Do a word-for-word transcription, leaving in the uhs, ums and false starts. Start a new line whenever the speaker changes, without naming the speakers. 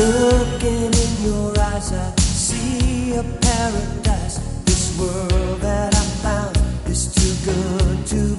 Looking in your eyes, I see a paradise. This world that I found is too good to